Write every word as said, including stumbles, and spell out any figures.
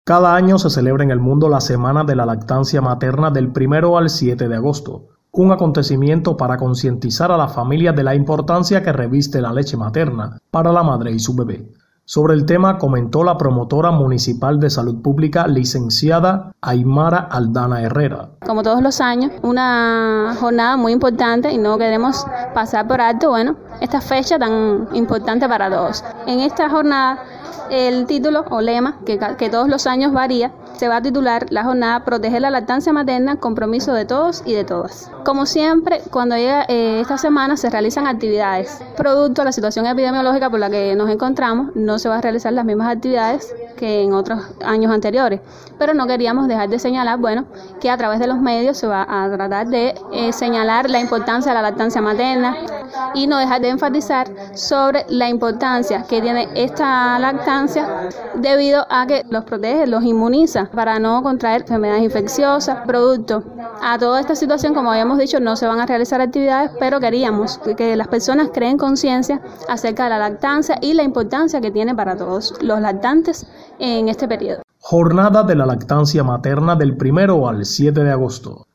Cada año se celebra en el mundo la Semana de la Lactancia Materna del primero al siete de agosto, un acontecimiento para concientizar a las familias de la importancia que reviste la leche materna para la madre y su bebé. Sobre el tema comentó la promotora municipal de salud pública, licenciada Aymara Aldana Herrera. Como todos los años, una jornada muy importante y no queremos pasar por alto, bueno, esta fecha tan importante para todos. En esta jornada, el título o lema, que, que todos los años varía, se va a titular la jornada Proteger la lactancia materna, compromiso de todos y de todas. Como siempre, cuando llega eh, esta semana se realizan actividades. Producto de la situación epidemiológica por la que nos encontramos, no se van a realizar las mismas actividades que en otros años anteriores. Pero no queríamos dejar de señalar, bueno, que a través de los medios se va a tratar de eh, señalar la importancia de la lactancia materna y no dejar de enfatizar sobre la importancia que tiene esta lactancia debido a que los protege, los inmuniza para no contraer enfermedades infecciosas. Producto a toda esta situación, como habíamos dicho, no se van a realizar actividades, pero queríamos que las personas creen conciencia acerca de la lactancia y la importancia que tiene para todos los lactantes en este periodo. Jornada de la Lactancia Materna del primero al siete de agosto.